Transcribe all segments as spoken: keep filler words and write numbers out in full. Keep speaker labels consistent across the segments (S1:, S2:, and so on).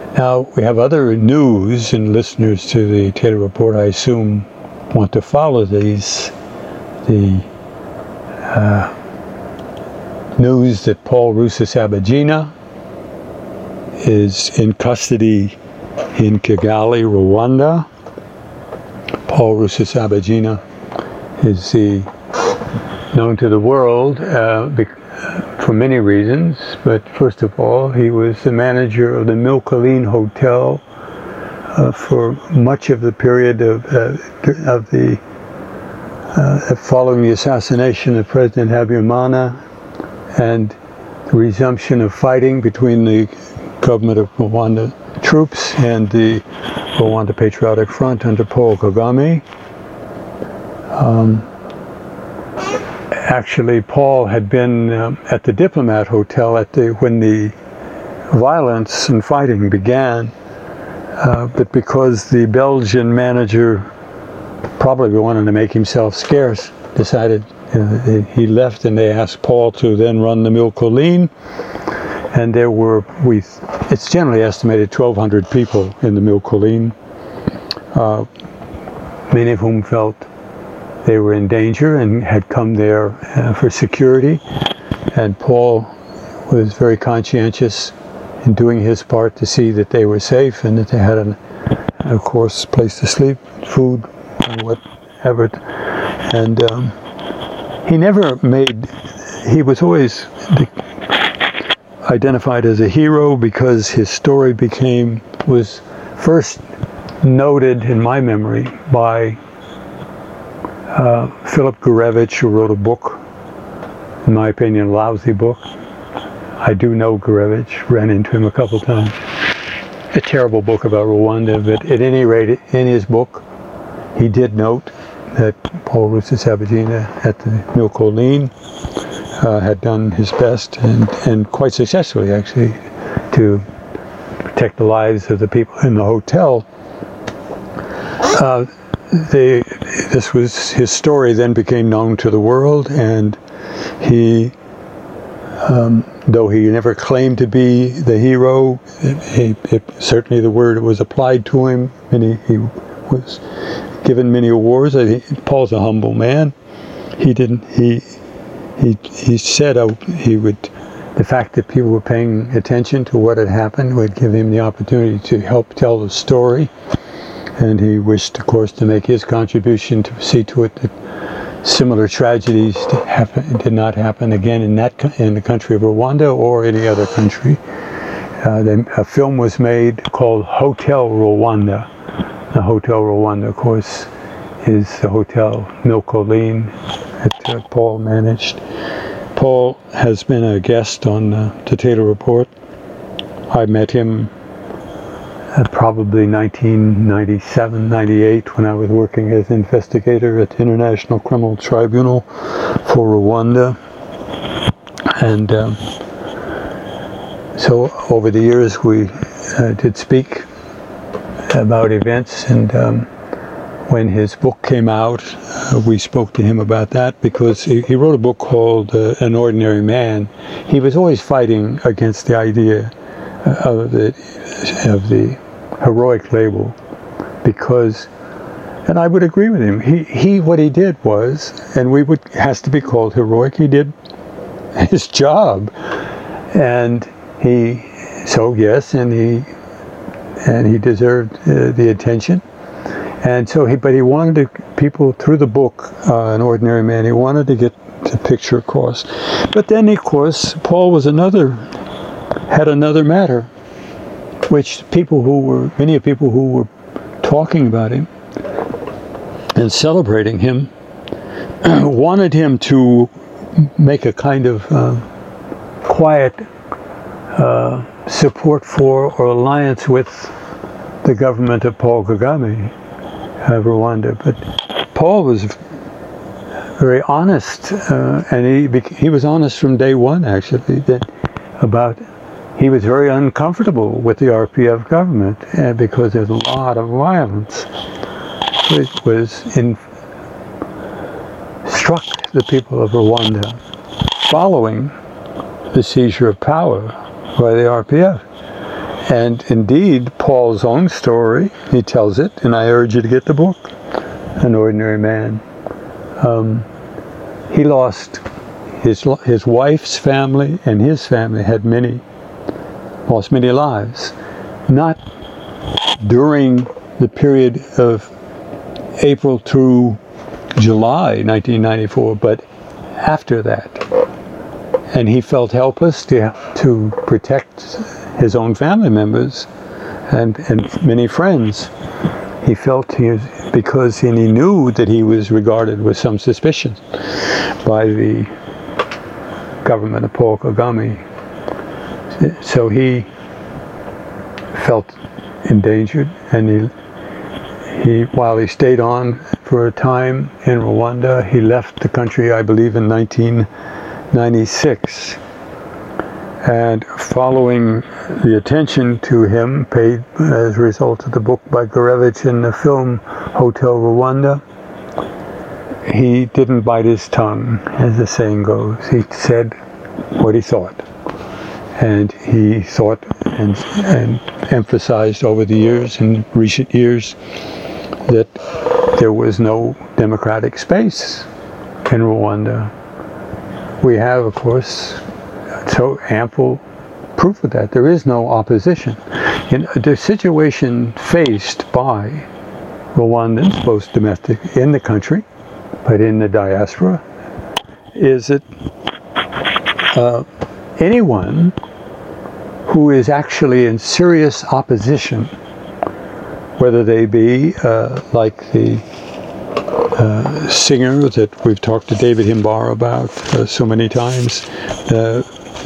S1: Now, we have other news, and listeners to the Taylor Report, I assume, want to follow these. The uh, news that Paul Rusesabagina is in custody in Kigali, Rwanda. Paul Rusesabagina is the, known to the world uh, for many reasons, but first of all, he was the manager of the Milcolin Hotel uh, for much of the period of, uh, of the uh, following the assassination of President Habyarimana and the resumption of fighting between the government of Rwanda troops and the Rwanda Patriotic Front under Paul Kagame. Um, actually, Paul had been um, at the Diplomat Hotel at the when the violence and fighting began, uh, but because the Belgian manager probably wanted to make himself scarce, decided uh, he left, and they asked Paul to then run the Milcolin. And there were, we, it's generally estimated twelve hundred people in the Milcolin, uh, many of whom felt they were in danger and had come there uh, for security. And Paul was very conscientious in doing his part to see that they were safe and that they had, an, of course, place to sleep, food, and whatever. And um, he never made, he was always the, identified as a hero because his story became, was first noted in my memory by uh, Philip Gurevich, who wrote a book, in my opinion, a lousy book. I do know Gurevich, ran into him a couple times. A terrible book about Rwanda, but at any rate, in his book, he did note that Paul Rusesabagina at the Milcolin Uh, had done his best, and, and quite successfully, actually, to protect the lives of the people in the hotel. Uh, they, this was, his story then became known to the world, and he, um, though he never claimed to be the hero, it, it, certainly the word was applied to him, and he, he was given many awards. I think Paul's a humble man. He didn't, he, He, he said uh, he would, the fact that people were paying attention to what had happened would give him the opportunity to help tell the story. And he wished, of course, to make his contribution to see to it that similar tragedies did, happen, did not happen again in that in the country of Rwanda or any other country. Uh, then a film was made called Hotel Rwanda. The Hotel Rwanda, of course, is the Hotel Milcolin that uh, Paul managed. Paul has been a guest on uh, the Taylor Report. I met him uh, probably nineteen ninety-seven, ninety-eight when I was working as investigator at the International Criminal Tribunal for Rwanda. And um, so over the years we uh, did speak about events, and um, when his book came out, uh, we spoke to him about that because he, he wrote a book called uh, An Ordinary Man. He was always fighting against the idea of the, of the heroic label because, and I would agree with him, he, he what he did was, and we would, has to be called heroic, he did his job. And he, so yes, and he, and he deserved uh, the attention. And so he, but he wanted to, people through the book, uh, An Ordinary Man, he wanted to get the picture across. But then, of course, Paul was another, had another matter, which people who were, many of people who were talking about him and celebrating him wanted him to make a kind of uh, quiet uh, support for or alliance with the government of Paul Kagame of Rwanda. But Paul was very honest, uh, and he he was honest from day one, actually, that about he was very uncomfortable with the R P F government uh, because there's a lot of violence. It was in struck the people of Rwanda following the seizure of power by the R P F. And indeed, Paul's own story, he tells it, and I urge you to get the book, An Ordinary Man. Um, he lost his his wife's family, and his family had many, lost many lives. Not during the period of April through July nineteen ninety-four, but after that. And he felt helpless to, to protect his own family members and, and many friends. He felt he was, because and he knew that he was regarded with some suspicion by the government of Paul Kagame. So he felt endangered, and he, he, while he stayed on for a time in Rwanda, he left the country, I believe, in nineteen ninety-six. And following the attention to him paid as a result of the book by Gurevich and the film Hotel Rwanda, he didn't bite his tongue, as the saying goes. He said what he thought. And he thought and, and emphasized over the years, in recent years, that there was no democratic space in Rwanda. We have, of course, so ample proof of that. There is no opposition. In the situation faced by Rwandans, both domestic in the country, but in the diaspora, is that uh, anyone who is actually in serious opposition, whether they be uh, like the uh, singer that we've talked to David Himbara about uh, so many times, uh,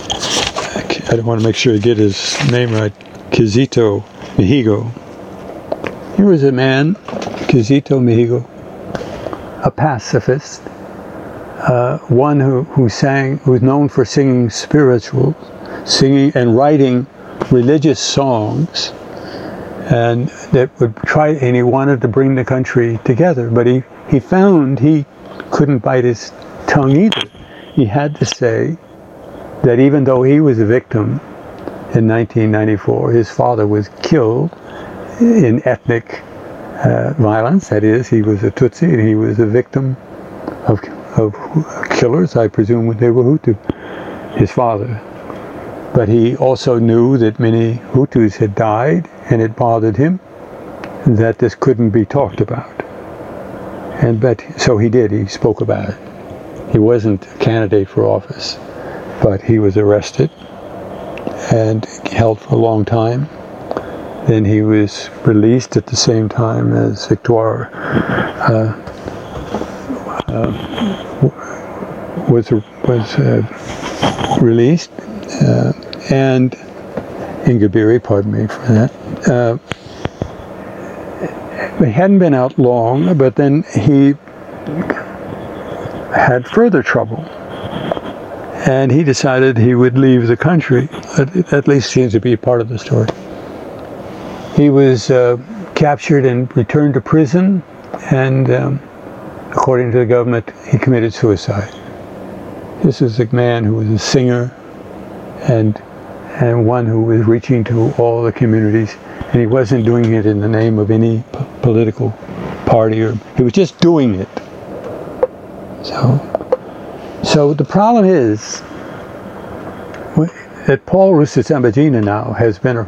S1: I don't want to make sure I get his name right, Kizito Mihigo. He was a man, Kizito Mihigo, a pacifist, uh, one who, who sang, who was known for singing spirituals, singing and writing religious songs, and that would try, and he wanted to bring the country together, but he, he found he couldn't bite his tongue either. He had to say that even though he was a victim in nineteen ninety-four, his father was killed in ethnic uh, violence. That is, he was a Tutsi and he was a victim of, of killers, I presume they were Hutu, his father. But he also knew that many Hutus had died, and it bothered him that this couldn't be talked about. And but so he did, he spoke about it. He wasn't a candidate for office, but he was arrested and held for a long time. Then he was released at the same time as Victoire uh, uh, was was uh, released, uh, and Ingabire, pardon me for that. Uh, he hadn't been out long, but then he had further trouble. And he decided he would leave the country. That at least seems to be part of the story. He was uh, captured and returned to prison, and um, according to the government, he committed suicide. This is a man who was a singer and and one who was reaching to all the communities, and he wasn't doing it in the name of any p- political party, or he was just doing it. So. So the problem is that Paul Rusesabagina now has been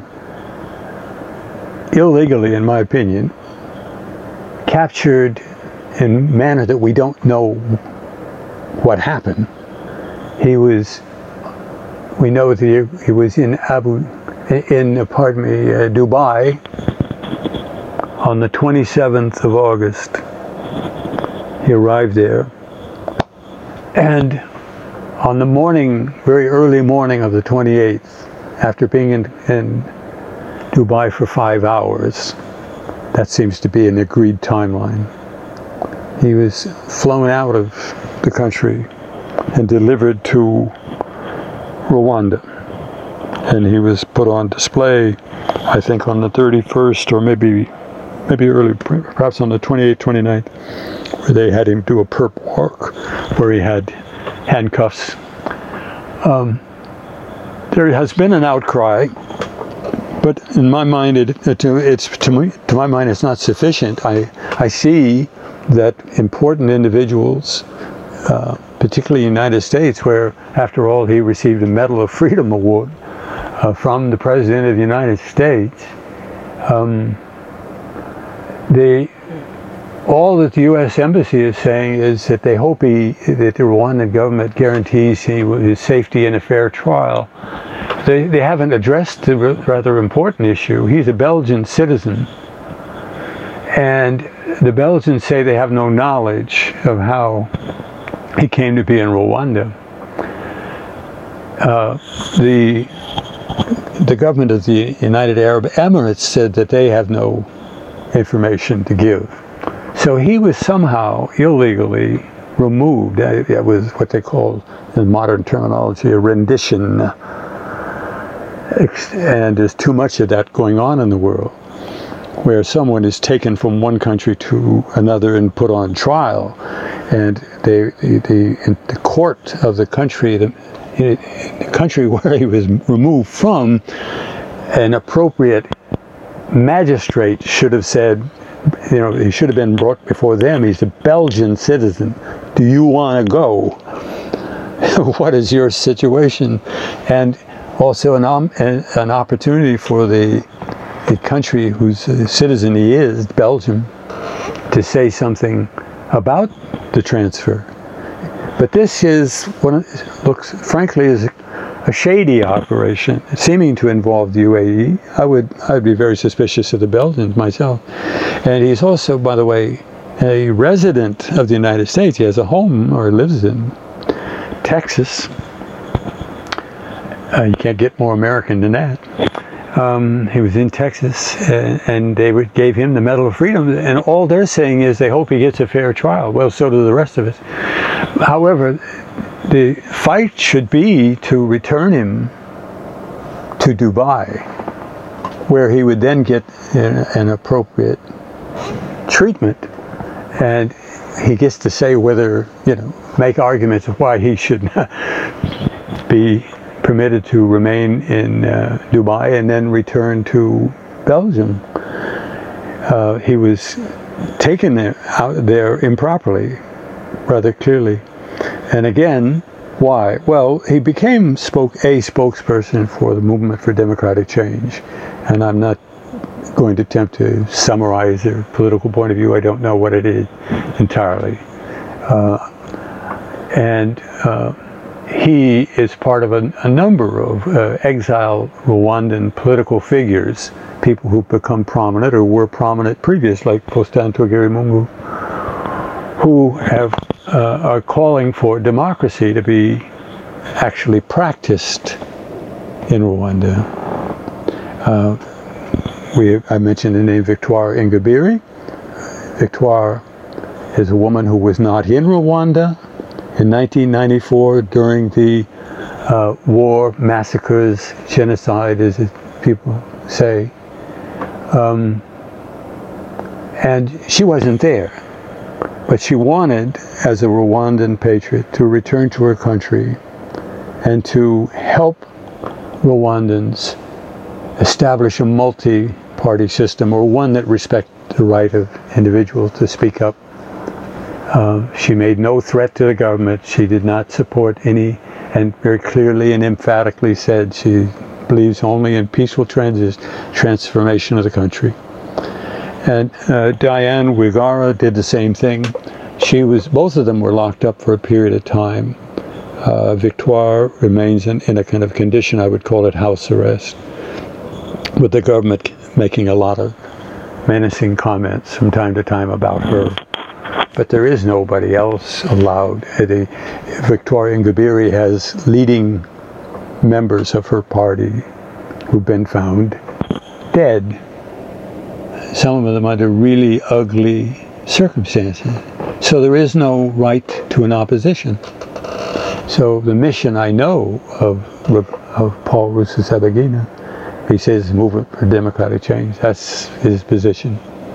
S1: illegally, in my opinion, captured in a manner that we don't know what happened. He was, we know that he, he was in Abu, in, pardon me, uh, Dubai on the twenty-seventh of August. He arrived there. And on the morning, very early morning of the twenty-eighth, after being in, in Dubai for five hours, that seems to be an agreed timeline, he was flown out of the country and delivered to Rwanda. And he was put on display, I think, on the thirty-first, or maybe maybe early, perhaps on the twenty-eighth, twenty-ninth, where they had him do a perp walk, where he had handcuffs. Um, there has been an outcry But in my mind, it, it, it's to me, to my mind, it's not sufficient. I I see that important individuals, uh, particularly in the United States, where after all he received a Medal of Freedom award uh, from the President of the United States, um, they all that the U S Embassy is saying is that they hope he that the Rwandan government guarantees he, his safety in a fair trial. They, they haven't addressed the rather important issue. He's a Belgian citizen, and the Belgians say they have no knowledge of how he came to be in Rwanda. Uh, the the government of the United Arab Emirates said that they have no information to give. So he was somehow illegally removed. That was what they call, in modern terminology, a rendition. And there's too much of that going on in the world, where someone is taken from one country to another and put on trial, and they, the, the, the court of the country, the, the country where he was removed from, an appropriate magistrate should have said, you know, he should have been brought before them. He's a Belgian citizen. Do you want to go? What is your situation? And also an, um, an opportunity for the, the country whose citizen he is, Belgium, to say something about the transfer. But this is what looks, frankly, is a shady operation, seeming to involve the U A E. I would, I would be very suspicious of the Belgians myself. And he's also, by the way, a resident of the United States. He has a home, or lives in Texas. Uh, you can't get more American than that. Um, he was in Texas, and, and they would, gave him the Medal of Freedom, and all they're saying is they hope he gets a fair trial. Well, so do the rest of us. However, the fight should be to return him to Dubai, where he would then get an, an appropriate treatment, and he gets to say whether, you know, make arguments of why he should be permitted to remain in uh, Dubai and then return to Belgium. Uh, he was taken there, out there improperly, rather clearly. And again, why? Well, he became spoke a spokesperson for the Movement for Democratic Change, and I'm not going to attempt to summarize their political point of view. I don't know what it is entirely. Uh, and uh, he is part of a, a number of uh, exiled Rwandan political figures, people who've become prominent or were prominent previous, like Faustin Twagiramungu, who have uh, are calling for democracy to be actually practiced in Rwanda. Uh, we, I mentioned the name Victoire Ingabire. Victoire is a woman who was not in Rwanda in nineteen ninety-four during the uh, war, massacres, genocide, as people say. Um, and she wasn't there. But she wanted, as a Rwandan patriot, to return to her country and to help Rwandans establish a multi-party system, or one that respects the right of individuals to speak up. Uh, she made no threat to the government. She did not support any, and very clearly and emphatically said she believes only in peaceful transi- transformation of the country. And uh, Diane Wigara did the same thing. She was, both of them were locked up for a period of time. Uh, Victoire remains in, in a kind of condition, I would call it house arrest, with the government making a lot of menacing comments from time to time about her. But there is nobody else allowed. The, Victoire Ingabire has leading members of her party who've been found dead. Some of them under really ugly circumstances. So there is no right to an opposition. So the mission, I know, of, of Paul Rusesabagina, he says Movement for Democratic Change, that's his position.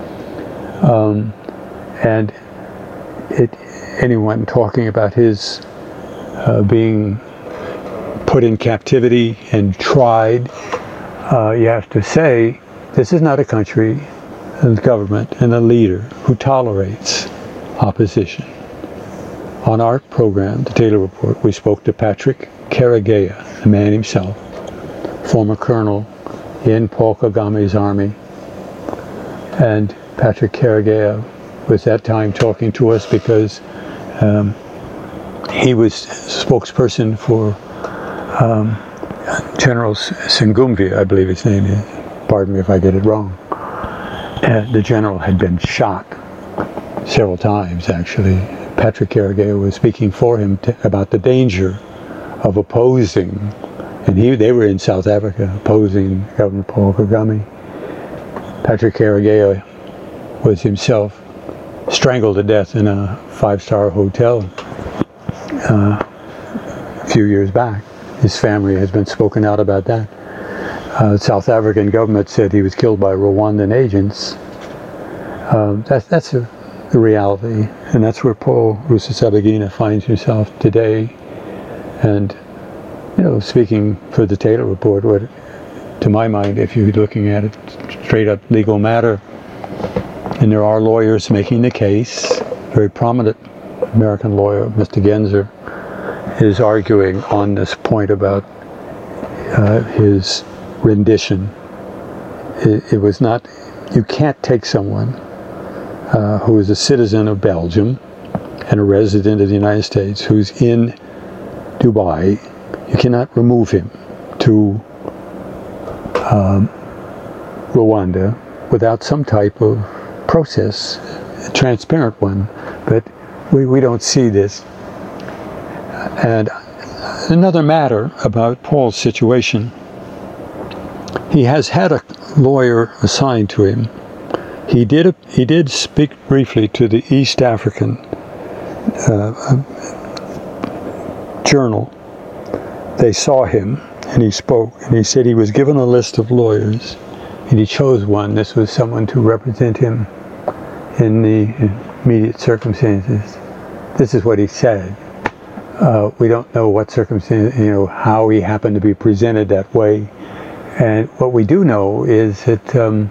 S1: Um, and it, anyone talking about his uh, being put in captivity and tried, uh, you have to say, this is not a country, a government, and a leader who tolerates opposition. On our program, the Taylor Report, we spoke to Patrick Karegeya, the man himself, former colonel in Paul Kagame's army. And Patrick Karegeya was that time talking to us because um, he was spokesperson for um, General Sengumvia, I believe his name is. Pardon me if I get it wrong. And the general had been shot several times, actually. Patrick Karegeya was speaking for him t about the danger of opposing, and he, they were in South Africa, opposing Governor Paul Kagame. Patrick Karegeya was himself strangled to death in a five-star hotel uh, a few years back. His family has been spoken out about that. Uh, the South African government said he was killed by Rwandan agents. Uh, that, that's a, a reality, and that's where Paul Rusesabagina finds himself today. And, you know, speaking for the Taylor Report, what, to my mind, if you're looking at it, straight up legal matter, and there are lawyers making the case, very prominent American lawyer, Mister Genzer, is arguing on this point about uh, his rendition. It, it was not, you can't take someone uh, who is a citizen of Belgium and a resident of the United States who's in Dubai, you cannot remove him to um, Rwanda without some type of process, a transparent one, but we, we don't see this. And another matter about Paul's situation, he has had a lawyer assigned to him. He did, he did speak briefly to the East African uh, Journal. They saw him and he spoke, and he said he was given a list of lawyers and he chose one. This was someone to represent him in the immediate circumstances. This is what he said. Uh, we don't know what circumstance, you know, how he happened to be presented that way. And what we do know is that um,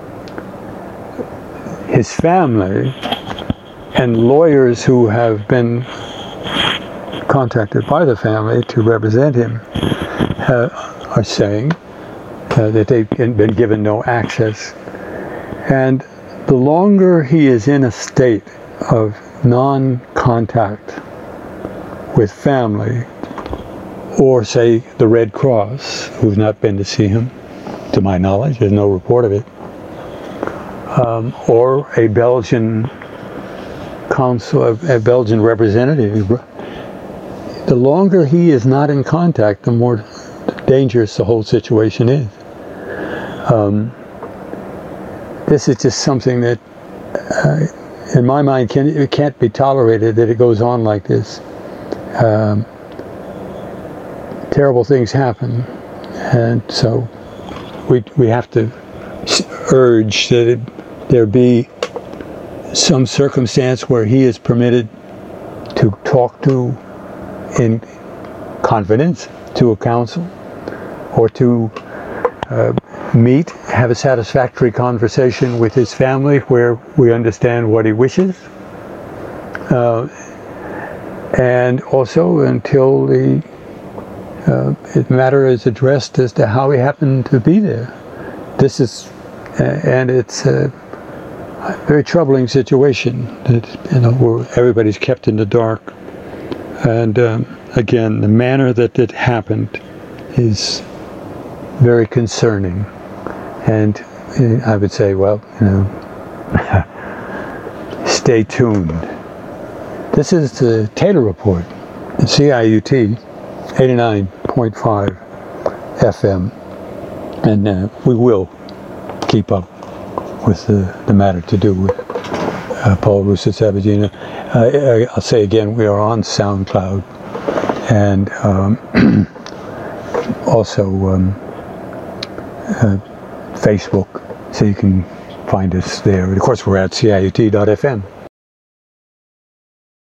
S1: his family and lawyers who have been contacted by the family to represent him uh, are saying uh, that they've been given no access. And the longer he is in a state of non-contact with family, or say the Red Cross, who've not been to see him, to my knowledge, there's no report of it, um, or a Belgian consul, a Belgian representative, the longer he is not in contact, the more dangerous the whole situation is. Um, this is just something that, uh, in my mind, can, it can't be tolerated that it goes on like this. Um, terrible things happen, and so we we have to urge that it, there be some circumstance where he is permitted to talk to in confidence to a counsel, or to uh, meet, have a satisfactory conversation with his family where we understand what he wishes, uh, and also until the uh, matter is addressed as to how he happened to be there. This is, uh, and it's a very troubling situation that, you know, where everybody's kept in the dark. And um, again, the manner that it happened is very concerning. And uh, I would say, well, you know, stay tuned. This is the Taylor Report, C I U T eighty-nine point five F M, and uh, we will keep up with the, the matter to do with uh, Paul Rusesabagina. Uh, I'll say again, we are on SoundCloud, and um, also um, uh, Facebook, so you can find us there. Of course, we're at C I U T dot F M.